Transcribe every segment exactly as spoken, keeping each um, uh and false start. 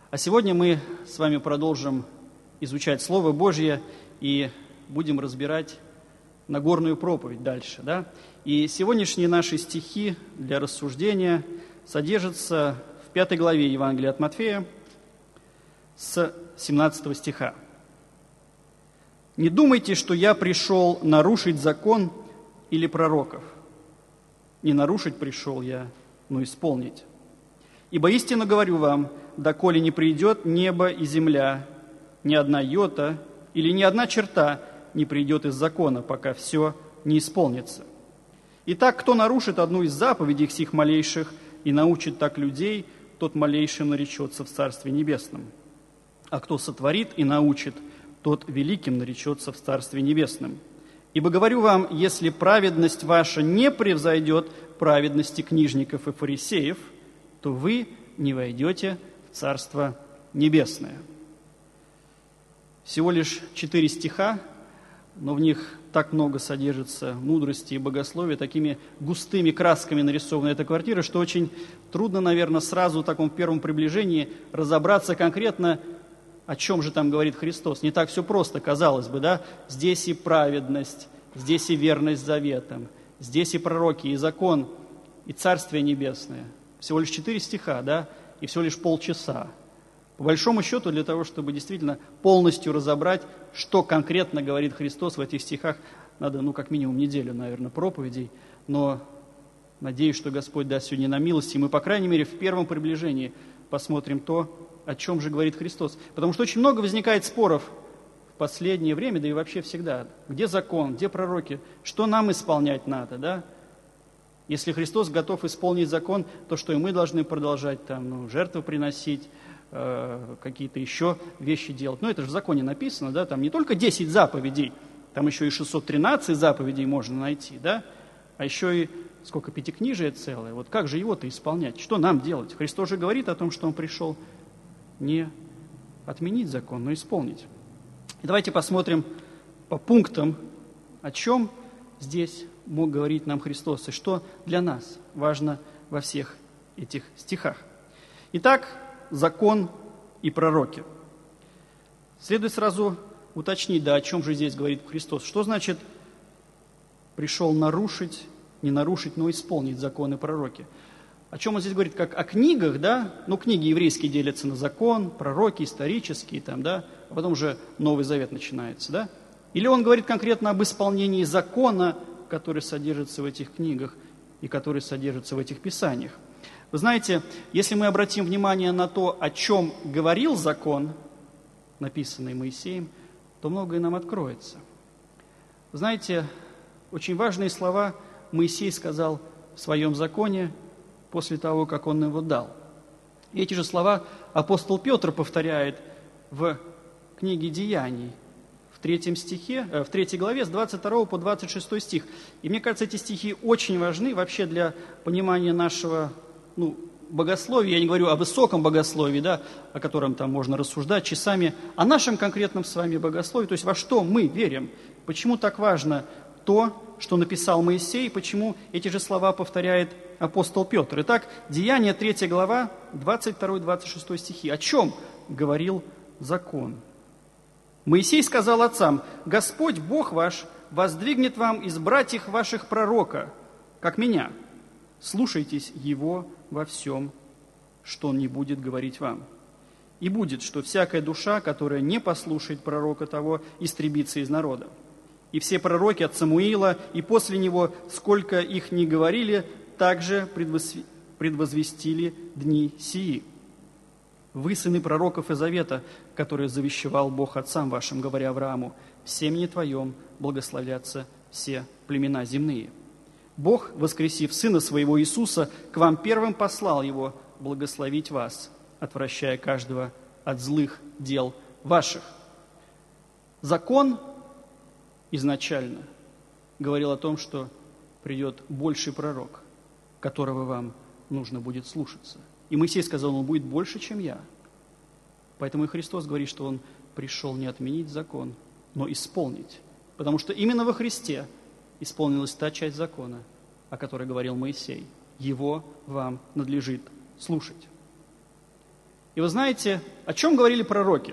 А сегодня мы с вами продолжим изучать Слово Божье и будем разбирать Нагорную проповедь дальше. Да? И сегодняшние наши стихи для рассуждения содержатся в пятой главе Евангелия от Матфея с семнадцатого стиха. «Не думайте, что я пришел нарушить закон или пророков. Не нарушить пришел я, но исполнить. Ибо истинно говорю вам, доколе не придет небо и земля, ни одна йота или ни одна черта не придет из закона, пока все не исполнится. Итак, кто нарушит одну из заповедей сих малейших и научит так людей, тот малейшим наречется в Царстве Небесном. А кто сотворит и научит, тот великим наречется в Царстве Небесном. Ибо говорю вам, если праведность ваша не превзойдет праведности книжников и фарисеев, то вы не войдете в Царство Небесное». Всего лишь четыре стиха, но в них так много содержится мудрости и богословия, такими густыми красками нарисована эта квартира, что очень трудно, наверное, сразу в таком первом приближении разобраться конкретно, о чем же там говорит Христос. Не так все просто, казалось бы, да? Здесь и праведность, здесь и верность заветам, здесь и пророки, и закон, и Царствие Небесное. Всего лишь четыре стиха, да, и всего лишь полчаса. По большому счету, для того, чтобы действительно полностью разобрать, что конкретно говорит Христос в этих стихах, надо, ну, как минимум неделю, наверное, проповедей. Но надеюсь, что Господь даст сегодня нам милости, и мы, по крайней мере, в первом приближении посмотрим то, о чем же говорит Христос. Потому что очень много возникает споров в последнее время, да и вообще всегда. Где закон, где пророки, что нам исполнять надо, да? Если Христос готов исполнить закон, то что и мы должны продолжать там, ну, жертвы приносить, э, какие-то еще вещи делать. Но это же в законе написано, да, там не только десять заповедей, там еще и шестьсот тринадцать заповедей можно найти, да, а еще и сколько, пятикнижие целое. Вот как же его-то исполнять? Что нам делать? Христос же говорит о том, что Он пришел не отменить закон, но исполнить. И давайте посмотрим по пунктам, о чем здесь мог говорить нам Христос, и что для нас важно во всех этих стихах. Итак, закон и пророки. Следует сразу уточнить, да, о чем же здесь говорит Христос. Что значит пришел нарушить, не нарушить, но исполнить закон и пророки? О чем он здесь говорит? Как о книгах, да? Ну, книги еврейские делятся на закон, пророки, исторические, там, да? А потом же Новый Завет начинается, да? Или он говорит конкретно об исполнении закона, который содержится в этих книгах и который содержится в этих писаниях. Вы знаете, если мы обратим внимание на то, о чем говорил закон, написанный Моисеем, то многое нам откроется. Вы знаете, очень важные слова Моисей сказал в своем законе после того, как он его дал. И эти же слова апостол Петр повторяет в книге «Деяний», в третьем стихе, в третьей главе, с двадцать второго по двадцать шестой стих. И мне кажется, эти стихи очень важны вообще для понимания нашего, ну, богословия. Я не говорю о высоком богословии, да, о котором там можно рассуждать часами, о нашем конкретном с вами богословии, то есть во что мы верим. Почему так важно то, что написал Моисей, почему эти же слова повторяет апостол Петр. Итак, Деяния, третья глава, двадцать второй двадцать шестой стихи. О чем говорил закон? Моисей сказал отцам: «Господь, Бог ваш, воздвигнет вам из братьев ваших пророка, как меня. Слушайтесь его во всем, что он не будет говорить вам. И будет, что всякая душа, которая не послушает пророка того, истребится из народа. И все пророки от Самуила и после него, сколько их ни говорили, также предвозвестили дни сии. Вы, сыны пророков и завета, которые завещевал Бог отцам вашим, говоря Аврааму: в семени твоем благословятся все племена земные. Бог, воскресив Сына Своего Иисуса, к вам первым послал Его благословить вас, отвращая каждого от злых дел ваших». Закон изначально говорил о том, что придет больший пророк, которого вам нужно будет слушаться. И Моисей сказал: он будет больше, чем я. Поэтому и Христос говорит, что он пришел не отменить закон, но исполнить. Потому что именно во Христе исполнилась та часть закона, о которой говорил Моисей. Его вам надлежит слушать. И И вы знаете, о чем говорили пророки?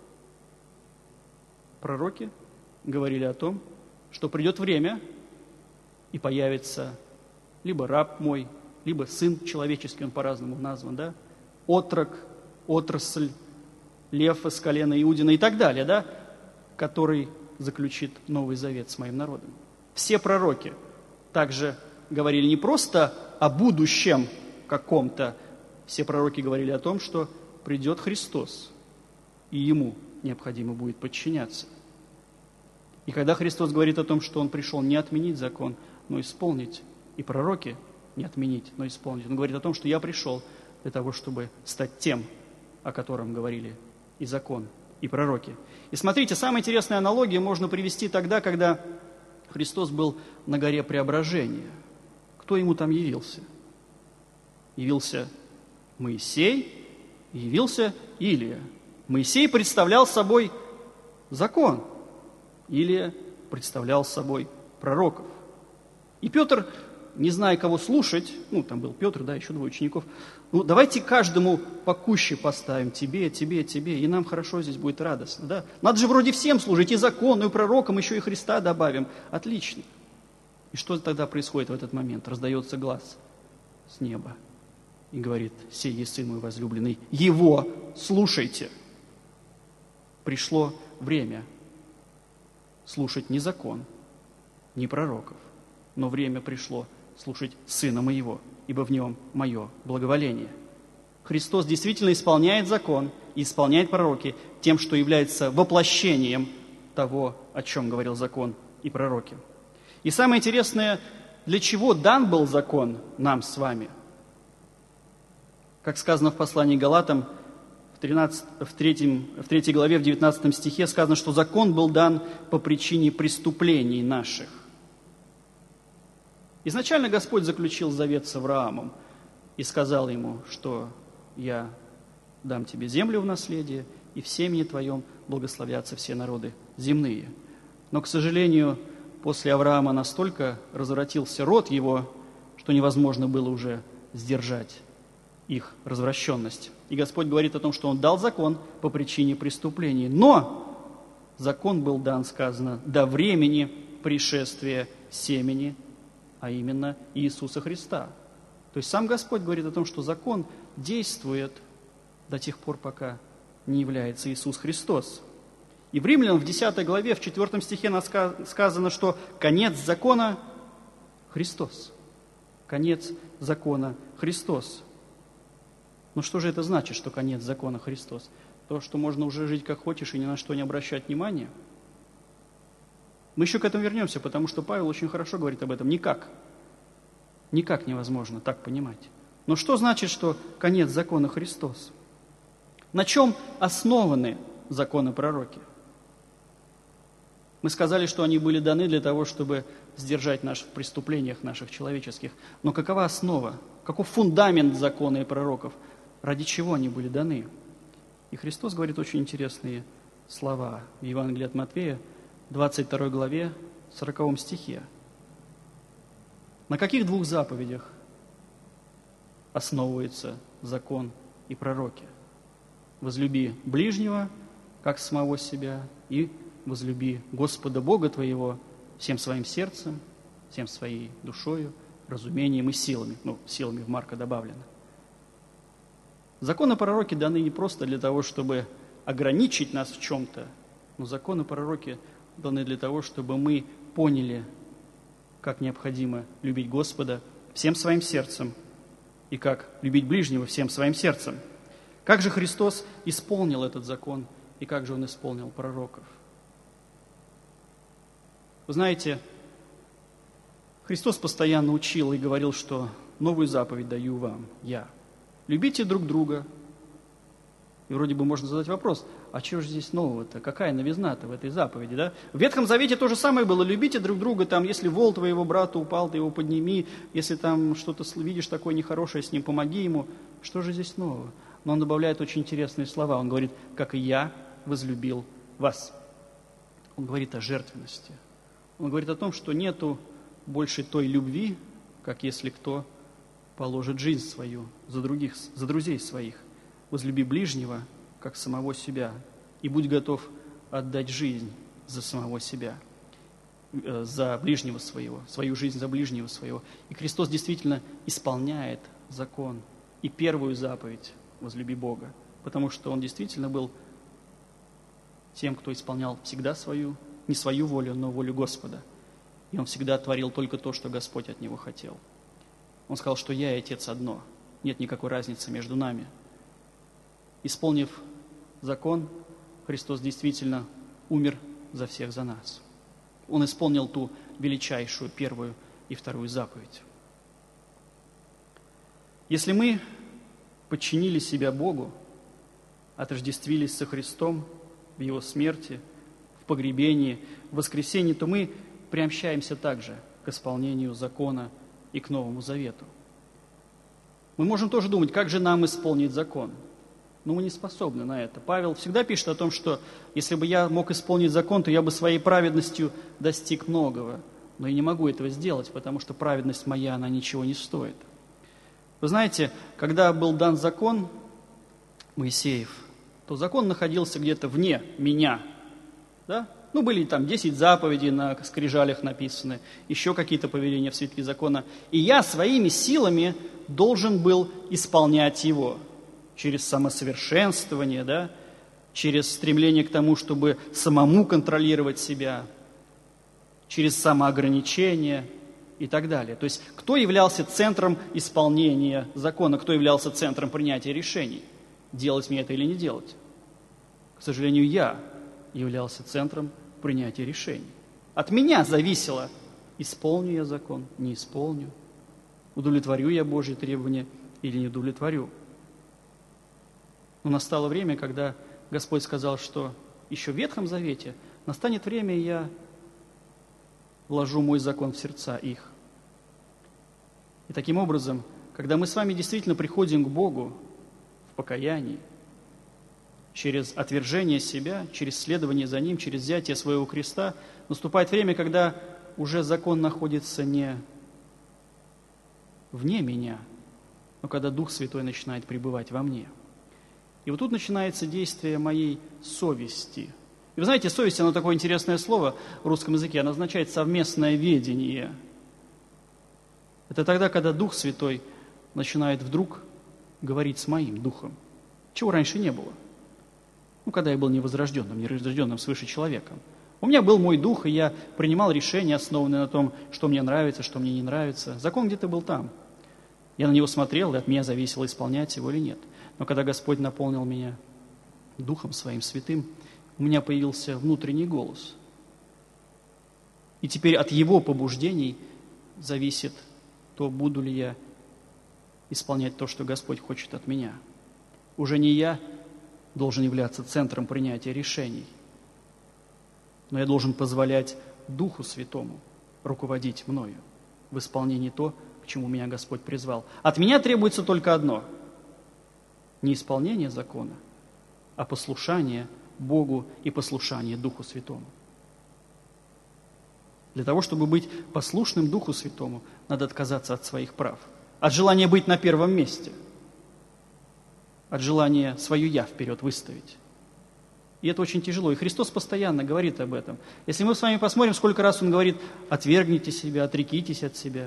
Пророки говорили о том, что придет время, и появится либо раб мой, либо сын человеческий, он по-разному назван, да? Отрок, отрасль, лев из колена Иудина и так далее, да? Который заключит Новый Завет с моим народом. Все пророки также говорили не просто о будущем каком-то, все пророки говорили о том, что придет Христос, и Ему необходимо будет подчиняться. И когда Христос говорит о том, что Он пришел не отменить закон, но исполнить, и пророки не отменить, но исполнить, Он говорит о том, что я пришел для того, чтобы стать тем, о котором говорили и закон, и пророки. И смотрите, самая интересная аналогия можно привести тогда, когда Христос был на горе Преображения. Кто Ему там явился? Явился Моисей, явился Илия. Моисей представлял собой закон, Илия представлял собой пророков. И Петр, не зная, кого слушать, ну, там был Петр, да, еще двое учеников, ну, давайте каждому по куще поставим, тебе, тебе, тебе, и нам хорошо здесь будет радостно, да. Надо же вроде всем служить, и закону, и пророкам, еще и Христа добавим. Отлично. И что тогда происходит в этот момент? Раздается глас с неба и говорит: «Сей есть Сын мой возлюбленный, Его слушайте». Пришло время слушать не закон, не пророков, но время пришло слушать Сына Моего, ибо в Нем Мое благоволение. Христос действительно исполняет закон и исполняет пророки тем, что является воплощением того, о чем говорил закон и пророки. И самое интересное, для чего дан был закон нам с вами? Как сказано в послании к Галатам, в, тринадцатой, в, третьем, в третьей главе, в девятнадцатом стихе сказано, что закон был дан по причине преступлений наших. Изначально Господь заключил завет с Авраамом и сказал ему, что я дам тебе землю в наследие, и в семени твоем благословятся все народы земные. Но, к сожалению, после Авраама настолько развратился род его, что невозможно было уже сдержать их развращенность. И Господь говорит о том, что Он дал закон по причине преступлений. Но закон был дан, сказано, до времени пришествия семени, а именно Иисуса Христа. То есть сам Господь говорит о том, что закон действует до тех пор, пока не является Иисус Христос. И в Римлянам в десятой главе, в четвёртом стихе сказано, что конец закона – Христос. Конец закона – Христос. Но что же это значит, что конец закона – Христос? То, что можно уже жить как хочешь и ни на что не обращать внимания? Мы еще к этому вернемся, потому что Павел очень хорошо говорит об этом. Никак. Никак невозможно так понимать. Но что значит, что конец закона – Христос? На чем основаны законы пророки? Мы сказали, что они были даны для того, чтобы сдержать нас в преступлениях наших человеческих. Но какова основа? Каков фундамент закона и пророков? Ради чего они были даны? И Христос говорит очень интересные слова в Евангелии от Матфея, двадцать второй главе, сороковом стихе. На каких двух заповедях основывается закон и пророки? Возлюби ближнего, как самого себя, и возлюби Господа Бога твоего всем своим сердцем, всем своей душою, разумением и силами. Ну, силами в Марка добавлено. Законы пророки даны не просто для того, чтобы ограничить нас в чем-то, но законы пророки даны для того, чтобы мы поняли, как необходимо любить Господа всем своим сердцем и как любить ближнего всем своим сердцем. Как же Христос исполнил этот закон и как же Он исполнил пророков? Вы знаете, Христос постоянно учил и говорил, что новую заповедь даю вам я. Любите друг друга. И вроде бы можно задать вопрос, а чего же здесь нового-то? Какая новизна-то в этой заповеди, да? В Ветхом Завете то же самое было. Любите друг друга, там, если вол твоего брата упал, ты его подними. Если там что-то видишь такое нехорошее с ним, помоги ему. Что же здесь нового? Но он добавляет очень интересные слова. Он говорит, как и я возлюбил вас. Он говорит о жертвенности. Он говорит о том, что нету больше той любви, как если кто положит жизнь свою за других, за друзей своих. возлюби ближнего, как самого себя, и будь готов отдать жизнь за самого себя, за ближнего своего, свою жизнь за ближнего своего. И Христос действительно исполняет закон и первую заповедь «возлюби Бога», потому что Он действительно был тем, кто исполнял всегда свою, не свою волю, но волю Господа. И Он всегда творил только то, что Господь от Него хотел. Он сказал, что я и Отец одно, нет никакой разницы между нами. Исполнив закон, Христос действительно умер за всех за нас. Он исполнил ту величайшую первую и вторую заповедь. Если мы подчинили себя Богу, отождествились со Христом в Его смерти, в погребении, в воскресении, то мы приобщаемся также к исполнению закона и к Новому Завету. Мы можем тоже думать, как же нам исполнить закон? Но мы не способны на это. Павел всегда пишет о том, что если бы я мог исполнить закон, то я бы своей праведностью достиг многого. Но я не могу этого сделать, потому что праведность моя, она ничего не стоит. Вы знаете, когда был дан закон Моисеев, то закон находился где-то вне меня. Да? Ну, были там десять заповедей на скрижалях написаны, еще какие-то повеления в свитке закона. И я своими силами должен был исполнять его. Через самосовершенствование, да, через стремление к тому, чтобы самому контролировать себя, через самоограничение и так далее. То есть, кто являлся центром исполнения закона, кто являлся центром принятия решений, делать мне это или не делать? К сожалению, я являлся центром принятия решений. От меня зависело, исполню я закон, не исполню, удовлетворю я Божьи требования или не удовлетворю. Но настало время, когда Господь сказал, что еще в Ветхом Завете настанет время, и я вложу мой закон в сердца их. И таким образом, когда мы с вами действительно приходим к Богу в покаянии, через отвержение себя, через следование за Ним, через взятие своего креста, наступает время, когда уже закон находится не вне меня, но когда Дух Святой начинает пребывать во мне. И вот тут начинается действие моей совести. И вы знаете, совесть, оно такое интересное слово в русском языке, оно означает совместное ведение. Это тогда, когда Дух Святой начинает вдруг говорить с моим духом, чего раньше не было. Ну, когда я был невозрожденным, нерожденным свыше человеком. У меня был мой дух, и я принимал решения, основанные на том, что мне нравится, что мне не нравится. Закон где-то был там. Я на него смотрел, и от меня зависело, исполнять его или нет. Но когда Господь наполнил меня Духом Своим Святым, у меня появился внутренний голос. И теперь от Его побуждений зависит то, буду ли я исполнять то, что Господь хочет от меня. Уже не я должен являться центром принятия решений, но я должен позволять Духу Святому руководить мною в исполнении то, к чему меня Господь призвал. От меня требуется только одно – не исполнение закона, а послушание Богу и послушание Духу Святому. Для того, чтобы быть послушным Духу Святому, надо отказаться от своих прав, от желания быть на первом месте, от желания свое «я» вперед выставить. И это очень тяжело. И Христос постоянно говорит об этом. Если мы с вами посмотрим, сколько раз Он говорит: «Отвергните себя, отрекитесь от себя,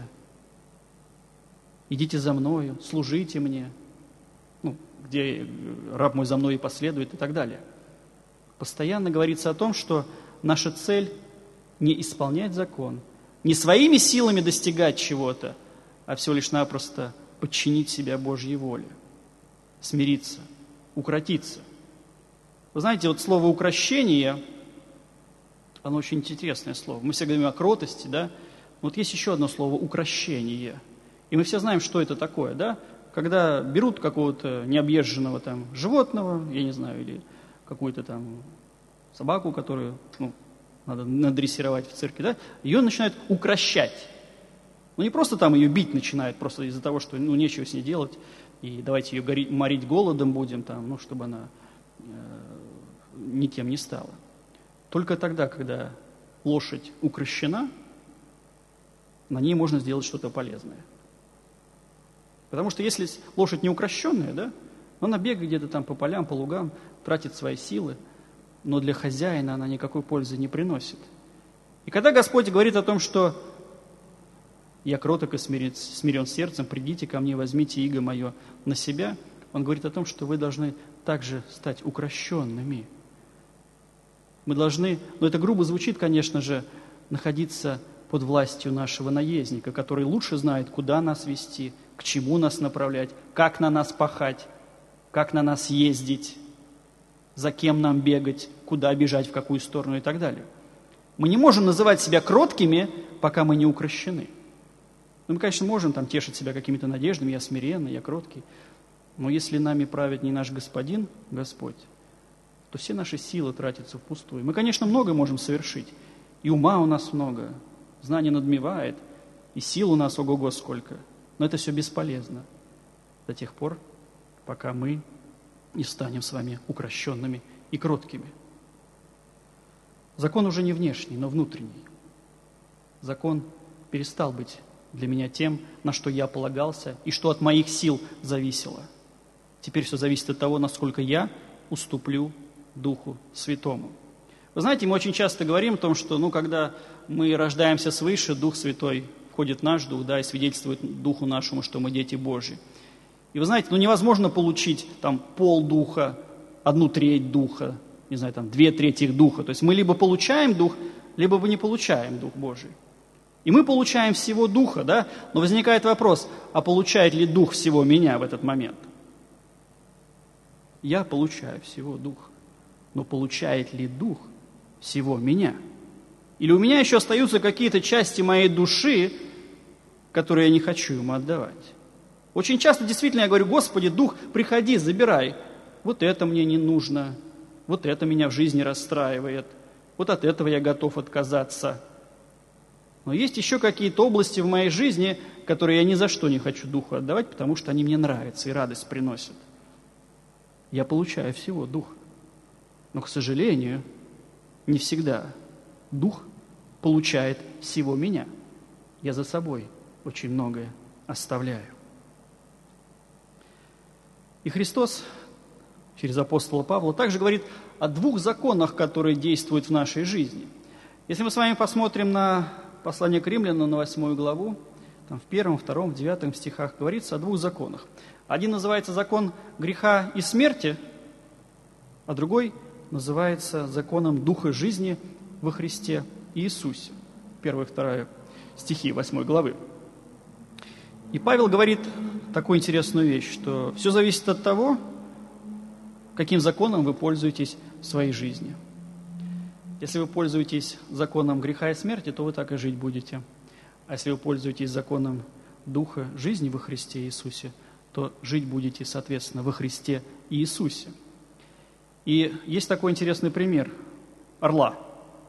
идите за Мною, служите Мне», ну, где раб мой за мной и последует и так далее. Постоянно говорится о том, что наша цель не исполнять закон, не своими силами достигать чего-то, а всего лишь напросто подчинить себя Божьей воле, смириться, укротиться. Вы знаете, вот слово «укрощение», оно очень интересное слово. Мы все говорим о кротости, да? Вот есть еще одно слово «укрощение». И мы все знаем, что это такое, да? Когда берут какого-то необъезженного там животного, я не знаю, или какую-то там собаку, которую, ну, надо надрессировать в цирке, да, ее начинают укрощать. Ну, не просто там ее бить начинают, просто из-за того, что, ну, нечего с ней делать, и давайте ее гори, морить голодом будем, там, ну, чтобы она э, никем не стала. Только тогда, когда лошадь укрощена, на ней можно сделать что-то полезное. Потому что если лошадь не укрощенная, да, Она бегает где-то там по полям, по лугам, тратит свои силы, но для хозяина она никакой пользы не приносит. И когда Господь говорит о том, что «Я кроток и смирен, смирен сердцем, придите ко мне, возьмите иго мое на себя», Он говорит о том, что вы должны также стать укрощенными. Мы должны, ну это грубо звучит, конечно же, находиться под властью нашего наездника, который лучше знает, куда нас вести, к чему нас направлять, как на нас пахать, как на нас ездить, за кем нам бегать, куда бежать, в какую сторону и так далее. Мы не можем называть себя кроткими, пока мы не укрощены. Ну, мы, конечно, можем там тешить себя какими-то надеждами, я смиренный, я кроткий, но если нами правит не наш Господин, Господь, то все наши силы тратятся впустую. Мы, конечно, много можем совершить, и ума у нас много, знание надмевает, и сил у нас ого-го сколько, но это все бесполезно до тех пор, пока мы не станем с вами укрощенными и кроткими. Закон уже не внешний, но внутренний. Закон перестал быть для меня тем, на что я полагался и что от моих сил зависело. Теперь все зависит от того, насколько я уступлю Духу Святому. Вы знаете, мы очень часто говорим о том, что ну, когда мы рождаемся свыше, Дух Святой входит в наш Дух, да, и свидетельствует Духу нашему, что мы дети Божьи. И вы знаете, ну невозможно получить там пол Духа, одну треть Духа, не знаю, там две трети Духа. То есть мы либо получаем Дух, либо мы не получаем Дух Божий. И мы получаем всего Духа, да, но возникает вопрос, а получает ли Дух всего меня в этот момент? Я получаю всего Духа, но получает ли Дух всего меня? Или у меня еще остаются какие-то части моей души, которые я не хочу ему отдавать? Очень часто действительно я говорю: Господи, Дух, приходи, забирай. Вот это мне не нужно, вот это меня в жизни расстраивает, вот от этого я готов отказаться. Но есть еще какие-то области в моей жизни, которые я ни за что не хочу Духу отдавать, потому что они мне нравятся и радость приносят. Я получаю всего Духа. Но, к сожалению, не всегда Дух получает всего меня. Я за собой очень многое оставляю. И Христос через апостола Павла также говорит о двух законах, которые действуют в нашей жизни. Если мы с вами посмотрим на послание к Римлянам, на восьмую главу, там в первом, втором, в девятом стихах говорится о двух законах. Один называется закон греха и смерти, а другой называется законом духа жизни во Христе Иисусе. Первая и вторая стихи восьмой главы. И Павел говорит такую интересную вещь, что все зависит от того, каким законом вы пользуетесь в своей жизни. Если вы пользуетесь законом греха и смерти, то вы так и жить будете. А если вы пользуетесь законом духа жизни во Христе Иисусе, то жить будете, соответственно, во Христе Иисусе. И есть такой интересный пример орла.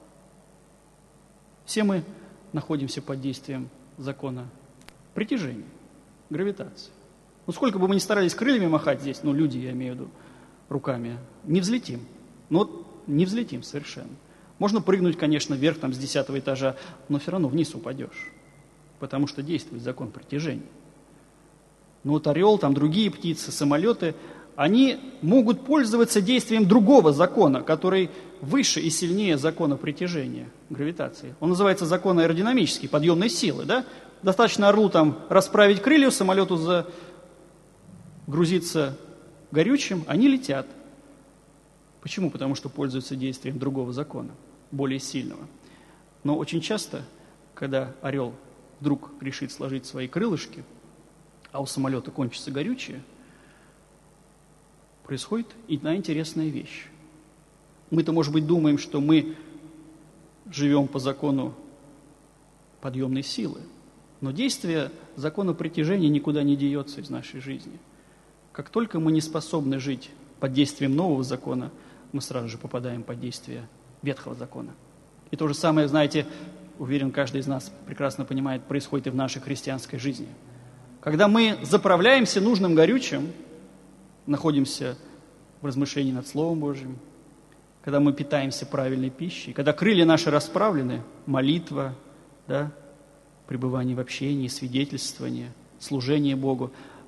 Все мы находимся под действием закона притяжения, гравитации. Ну, сколько бы мы ни старались крыльями махать здесь, ну, люди, я имею в виду, руками, не взлетим. Ну, вот не взлетим совершенно. Можно прыгнуть, конечно, вверх там, с десятого этажа, но все равно вниз упадешь, потому что действует закон притяжения. Но вот орел, там другие птицы, самолеты, они могут пользоваться действием другого закона, который выше и сильнее закона притяжения, гравитации. Он называется закон аэродинамический, подъемной силы, да? Достаточно орлу там расправить крылья, самолету загрузиться горючим, они летят. Почему? Потому что пользуются действием другого закона, более сильного. Но очень часто, когда орел вдруг решит сложить свои крылышки, а у самолета кончится горючее, происходит одна интересная вещь. Мы-то, может быть, думаем, что мы живем по закону подъемной силы, но действие закона притяжения никуда не деется из нашей жизни. Как только мы не способны жить под действием нового закона, мы сразу же попадаем под действие ветхого закона. И то же самое, знаете, уверен, каждый из нас прекрасно понимает, происходит и в нашей христианской жизни. Когда мы заправляемся нужным горючим, находимся в размышлении над Словом Божьим, когда мы питаемся правильной пищей, когда крылья наши расправлены, молитва, да, пребывание в общении, свидетельствование, служение Богу,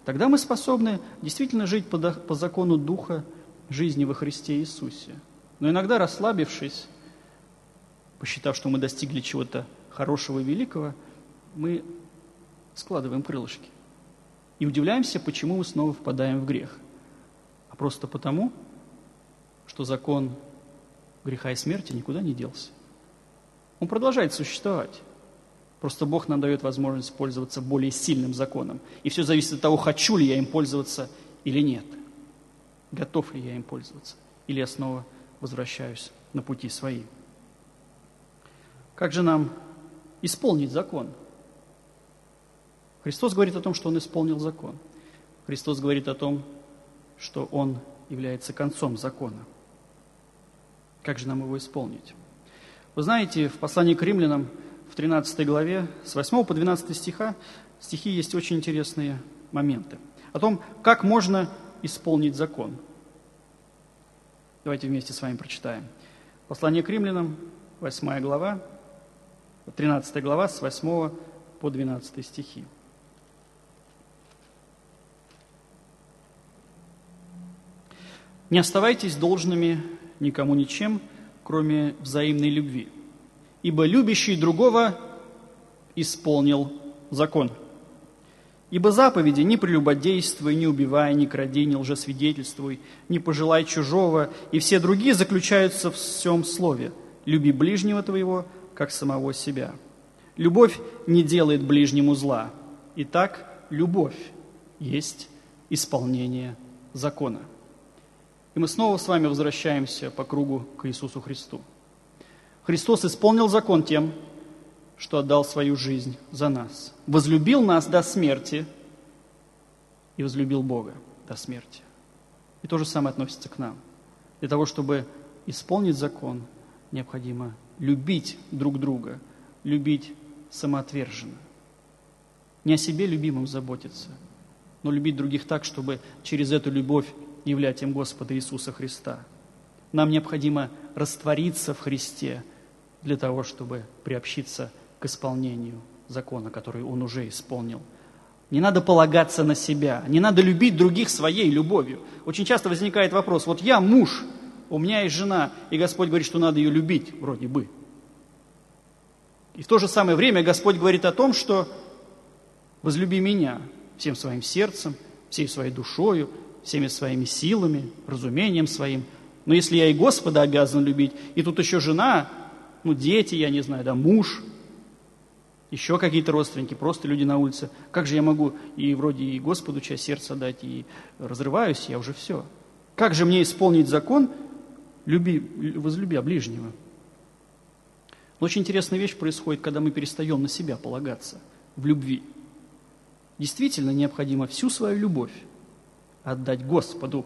тогда мы способны действительно жить по, по закону Духа жизни во Христе Иисусе. Но иногда, расслабившись, посчитав, что мы достигли чего-то хорошего и великого, мы складываем крылышки и удивляемся, почему мы снова впадаем в грех. А просто потому, что закон греха и смерти никуда не делся. Он продолжает существовать. Просто Бог нам дает возможность пользоваться более сильным законом. И все зависит от того, хочу ли я им пользоваться или нет. Готов ли я им пользоваться. Или я снова возвращаюсь на пути свои. Как же нам исполнить закон? Христос говорит о том, что Он исполнил закон. Христос говорит о том, что Он является концом закона. Как же нам его исполнить? Вы знаете, в послании к римлянам, в тринадцатой главе, с восьмого по двенадцатый стиха, стихи есть очень интересные моменты. О том, как можно исполнить закон. Давайте вместе с вами прочитаем. Послание к римлянам, восьмая глава, тринадцатая глава, с восьмого по двенадцатый стихи. «Не оставайтесь должными никому ничем, кроме взаимной любви. Ибо любящий другого исполнил закон. Ибо заповеди: не прелюбодействуй, не убивай, не кради, не лжесвидетельствуй, не пожелай чужого, и все другие заключаются в всем слове: люби ближнего твоего, как самого себя. Любовь не делает ближнему зла. Итак, любовь есть исполнение закона». И мы снова с вами возвращаемся по кругу к Иисусу Христу. Христос исполнил закон тем, что отдал свою жизнь за нас. Возлюбил нас до смерти и возлюбил Бога до смерти. И то же самое относится к нам. Для того, чтобы исполнить закон, необходимо любить друг друга, любить самоотверженно. Не о себе любимом заботиться, но любить других так, чтобы через эту любовь являть им Господа Иисуса Христа. Нам необходимо раствориться в Христе для того, чтобы приобщиться к исполнению закона, который Он уже исполнил. Не надо полагаться на себя, не надо любить других своей любовью. Очень часто возникает вопрос: вот я муж, у меня есть жена, и Господь говорит, что надо ее любить, вроде бы. И в то же самое время Господь говорит о том, что возлюби меня всем своим сердцем, всей своей душою, всеми своими силами, разумением своим. Но если я и Господа обязан любить, и тут еще жена, ну, дети, я не знаю, да, муж, еще какие-то родственники, просто люди на улице, как же я могу и вроде и Господу часть сердца дать, и разрываюсь, я уже все. Как же мне исполнить закон, люби, возлюбя ближнего? Но очень интересная вещь происходит, когда мы перестаем на себя полагаться в любви. Действительно необходимо всю свою любовь отдать Господу.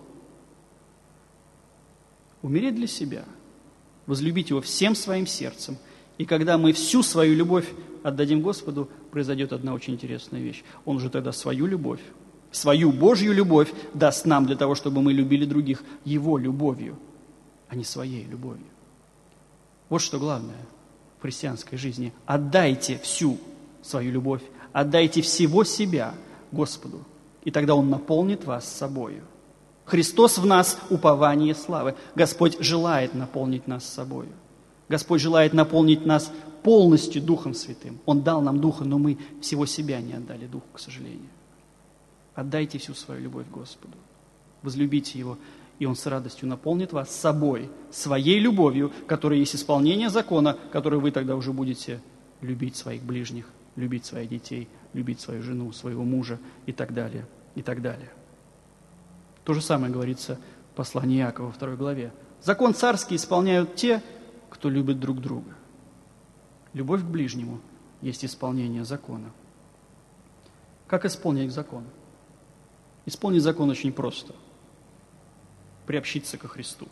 Умереть для себя, возлюбить Его всем своим сердцем. И когда мы всю свою любовь отдадим Господу, произойдет одна очень интересная вещь. Он же тогда свою любовь, свою Божью любовь даст нам для того, чтобы мы любили других Его любовью, а не своей любовью. Вот что главное в христианской жизни. Отдайте всю свою любовь, отдайте всего себя Господу, и тогда Он наполнит вас собою. Христос в нас – упование славы. Господь желает наполнить нас собою. Господь желает наполнить нас полностью Духом Святым. Он дал нам Духа, но мы всего себя не отдали Духу, к сожалению. Отдайте всю свою любовь Господу. Возлюбите Его, и Он с радостью наполнит вас собой, своей любовью, которая есть исполнение закона, которой вы тогда уже будете любить своих ближних, любить своих детей, любить свою жену, своего мужа и так далее, и так далее. То же самое говорится в послании Иакова во второй главе. Закон царский исполняют те, кто любит друг друга. Любовь к ближнему есть исполнение закона. Как исполнить закон? Исполнить закон очень просто. Приобщиться ко Христу,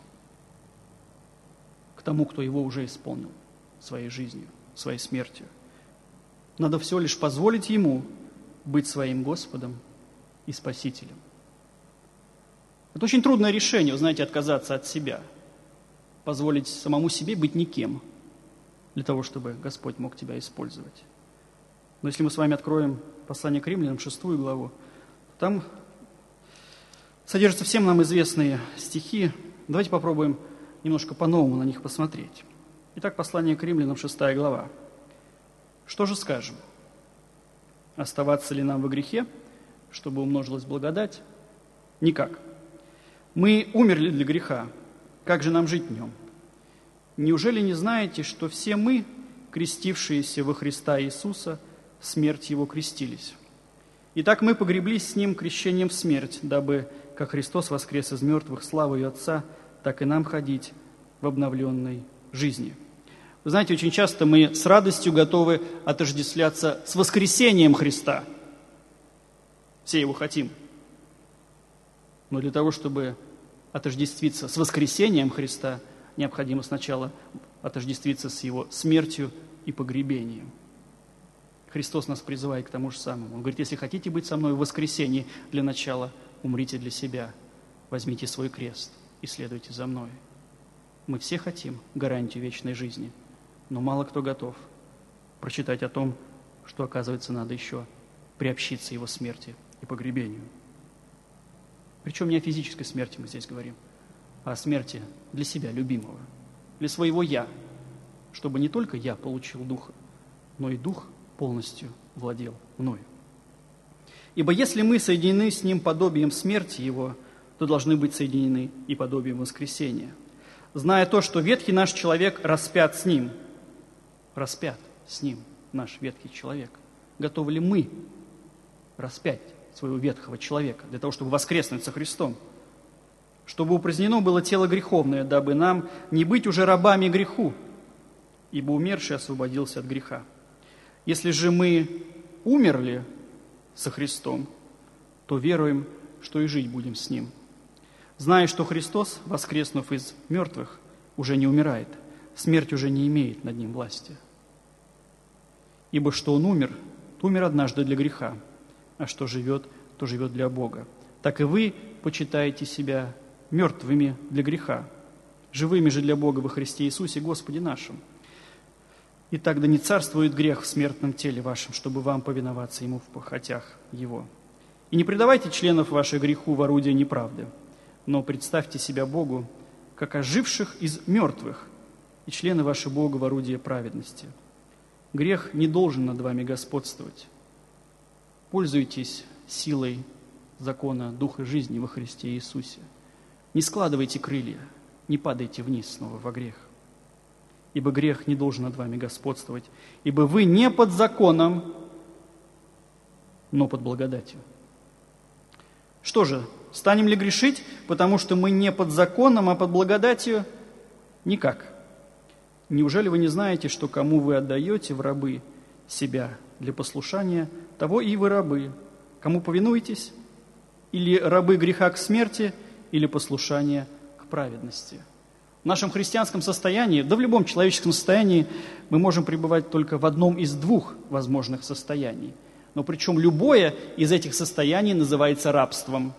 к тому, кто его уже исполнил своей жизнью, своей смертью. Надо всего лишь позволить Ему быть своим Господом и Спасителем. Это очень трудное решение, вы знаете, отказаться от себя, позволить самому себе быть никем, для того, чтобы Господь мог тебя использовать. Но если мы с вами откроем послание к римлянам, шестую главу, там содержатся всем нам известные стихи. Давайте попробуем немножко по-новому на них посмотреть. Итак, послание к Римлянам, шестая глава. Что же скажем? Оставаться ли нам во грехе, чтобы умножилась благодать? Никак. Мы умерли для греха. Как же нам жить в нем? Неужели не знаете, что все мы, крестившиеся во Христа Иисуса, в смерть Его крестились? Итак, мы погреблись с Ним крещением в смерть, дабы, как Христос воскрес из мертвых славою Отца, так и нам ходить в обновленной жизни. Вы знаете, очень часто мы с радостью готовы отождествляться с воскресением Христа. Все его хотим. Но для того, чтобы отождествиться с воскресением Христа, необходимо сначала отождествиться с Его смертью и погребением. Христос нас призывает к тому же самому. Он говорит, если хотите быть со мной в воскресении, для начала умрите для себя, возьмите свой крест и следуйте за мной. Мы все хотим гарантию вечной жизни, но мало кто готов прочитать о том, что, оказывается, надо еще приобщиться Его смерти и погребению. Причем не о физической смерти мы здесь говорим, а о смерти для себя любимого, для своего «я», чтобы не только я получил Духа, но и Дух полностью владел мною. Ибо если мы соединены с Ним подобием смерти Его, то должны быть соединены и подобием воскресения, зная то, что ветхий наш человек распят с Ним, распят с Ним наш ветхий человек. Готовы ли мы распять своего ветхого человека для того, чтобы воскреснуть со Христом? Чтобы упразднено было тело греховное, дабы нам не быть уже рабами греху, ибо умерший освободился от греха. Если же мы умерли со Христом, то веруем, что и жить будем с Ним, зная, что Христос, воскреснув из мертвых, уже не умирает, смерть уже не имеет над Ним власти. Ибо что Он умер, то умер однажды для греха, а что живет, то живет для Бога. Так и вы почитаете себя мертвыми для греха, живыми же для Бога во Христе Иисусе, Господе нашим. Итак, да не царствует грех в смертном теле вашем, чтобы вам повиноваться Ему в похотях Его. И не предавайте членов ваших греху в орудие неправды, но представьте себя Богу, как оживших из мертвых, и члены ваши Богу в орудие праведности. Грех не должен над вами господствовать. Пользуйтесь силой закона Духа жизни во Христе Иисусе. Не складывайте крылья, не падайте вниз снова во грех. Ибо грех не должен над вами господствовать, ибо вы не под законом, но под благодатью. Что же, станем ли грешить, потому что мы не под законом, а под благодатью? Никак. Неужели вы не знаете, что кому вы отдаете в рабы себя для послушания, того и вы рабы? Кому повинуетесь? Или рабы греха к смерти, или послушания к праведности? В нашем христианском состоянии, да в любом человеческом состоянии, мы можем пребывать только в одном из двух возможных состояний. Но причем любое из этих состояний называется рабством.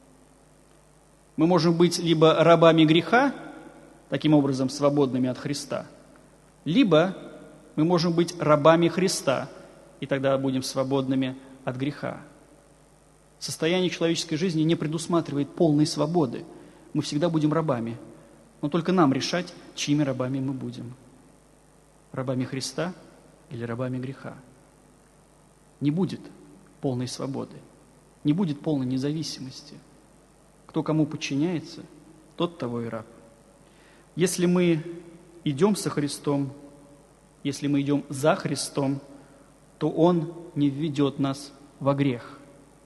Мы можем быть либо рабами греха, таким образом свободными от Христа, либо мы можем быть рабами Христа, и тогда будем свободными от греха. Состояние человеческой жизни не предусматривает полной свободы. Мы всегда будем рабами. Но только нам решать, чьими рабами мы будем. Рабами Христа или рабами греха. Не будет полной свободы, не будет полной независимости. Кто кому подчиняется, тот того и раб. Если мы идем со Христом, если мы идем за Христом, то Он не введет нас во грех.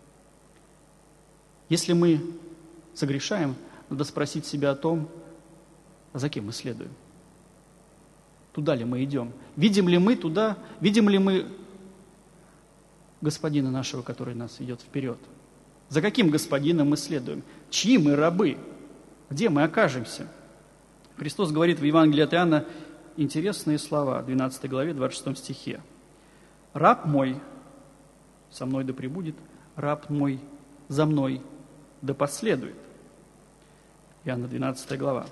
Если мы согрешаем, надо спросить себя о том, а за кем мы следуем? Туда ли мы идем? Видим ли мы туда, видим ли мы Господина нашего, который нас ведет вперед? За каким Господином мы следуем? Чьи мы рабы? Где мы окажемся? Христос говорит в Евангелии от Иоанна интересные слова в двенадцатой главе, двадцать шестом стихе. «Раб мой со мной да пребудет, раб мой за мной да последует». Иоанна двенадцатая глава.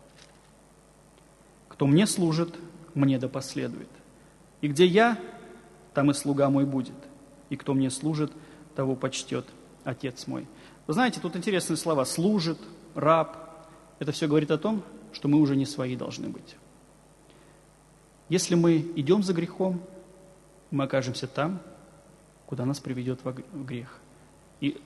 «Кто мне служит, мне да последует. И где я, там и слуга мой будет. И кто мне служит, того почтет Отец мой». Вы знаете, тут интересные слова: служит, раб. Это все говорит о том, что мы уже не свои должны быть. Если мы идем за грехом, мы окажемся там, куда нас приведет в грех. И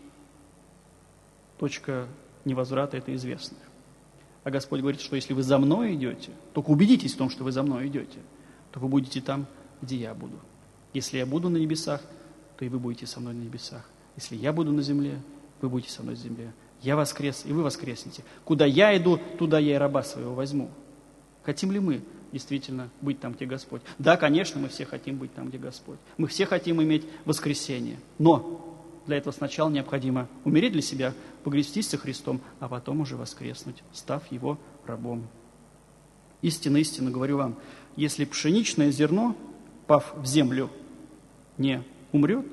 точка невозврата – это известная. А Господь говорит, что если вы за мной идете, только убедитесь в том, что вы за мной идете, то вы будете там, где я буду. Если я буду на небесах, то и вы будете со мной на небесах. Если я буду на земле, вы будете со мной на земле. Я воскрес, и вы воскреснете. Куда я иду, туда я и раба своего возьму. Хотим ли мы действительно быть там, где Господь? Да, конечно, мы все хотим быть там, где Господь. Мы все хотим иметь воскресение. Но для этого сначала необходимо умереть для себя, погрестись со Христом, а потом уже воскреснуть, став Его рабом. Истинно, истинно говорю вам, если пшеничное зерно, пав в землю, не умрет,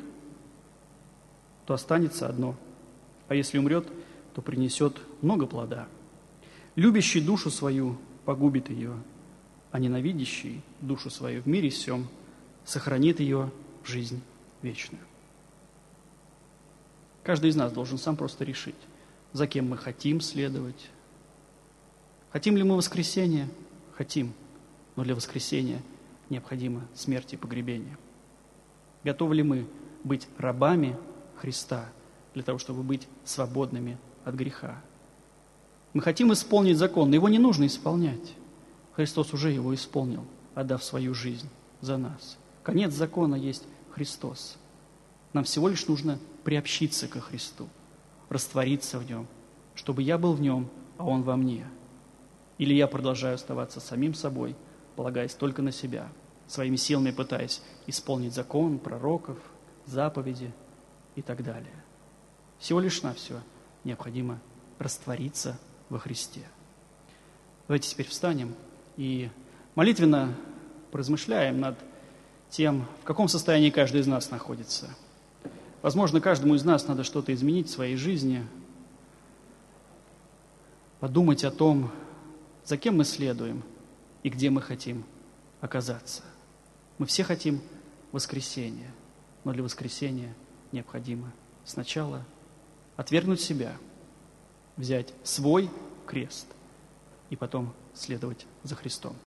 то останется одно. А если умрет, то принесет много плода. Любящий душу свою погубит ее, а ненавидящий душу свою в мире сем сохранит ее в жизнь вечную. Каждый из нас должен сам просто решить, за кем мы хотим следовать. Хотим ли мы воскресения? Хотим. Но для воскресения необходима смерть и погребение. Готовы ли мы быть рабами Христа для того, чтобы быть свободными от греха? Мы хотим исполнить закон, но его не нужно исполнять. Христос уже его исполнил, отдав свою жизнь за нас. Конец закона есть Христос. Нам всего лишь нужно приобщиться ко Христу, раствориться в Нем, чтобы я был в Нем, а Он во мне. Или я продолжаю оставаться самим собой, полагаясь только на себя, своими силами пытаясь исполнить закон, пророков, заповеди и так далее. Всего лишь навсего необходимо раствориться во Христе. Давайте теперь встанем и молитвенно поразмышляем над тем, в каком состоянии каждый из нас находится. Возможно, каждому из нас надо что-то изменить в своей жизни, подумать о том, за кем мы следуем и где мы хотим оказаться. Мы все хотим воскресения, но для воскресения необходимо сначала отвергнуть себя, взять свой крест и потом следовать за Христом.